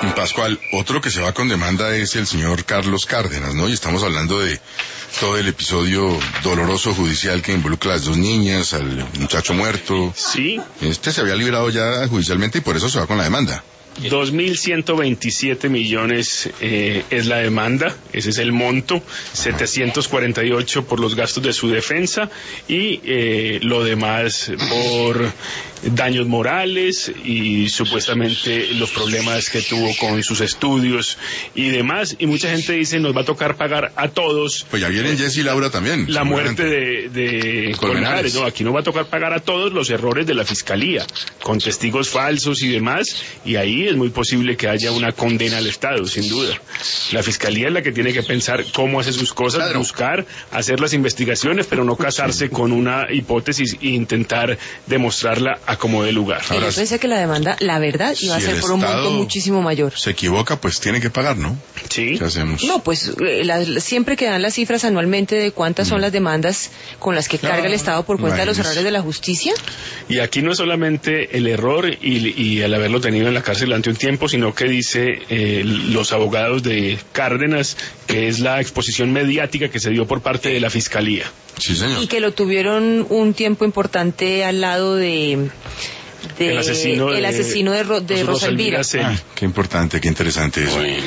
Pascual, otro que se va con demanda es el señor Carlos Cárdenas, ¿no? Y estamos hablando de todo el episodio doloroso judicial que involucra a las dos niñas, al muchacho muerto. Sí. Este se había librado ya judicialmente y por eso se va con la demanda. 2.127 millones es la demanda, ese es el monto, 748 por los gastos de su defensa y lo demás por daños morales y supuestamente los problemas que tuvo con sus estudios y demás. Y mucha gente dice, nos va a tocar pagar a todos. Pues ya vienen Jess y Laura también. La muerte de Colmenares. No, aquí nos va a tocar pagar a todos los errores de la fiscalía, con testigos falsos y demás, y ahí es muy posible que haya una condena al Estado, sin duda. La fiscalía es la que tiene que pensar cómo hace sus cosas, claro, buscar, hacer las investigaciones, pero no casarse con una hipótesis e intentar demostrarla a como dé lugar. Ahora, yo pensé que la demanda, la verdad, iba a ser por un monto muchísimo mayor. Se equivoca, pues tiene que pagar, ¿no? Sí. ¿Qué hacemos? No, pues siempre que dan las cifras anualmente de cuántas son las demandas con las que carga el Estado por cuenta de los errores de la justicia. Y aquí no es solamente el error y el haberlo tenido en la cárcel durante un tiempo, sino que dice los abogados de Cárdenas que es la exposición mediática que se dio por parte de la Fiscalía. Sí, señor. Y que lo tuvieron un tiempo importante al lado de el asesino de Rosa Elvira. Qué importante, qué interesante eso.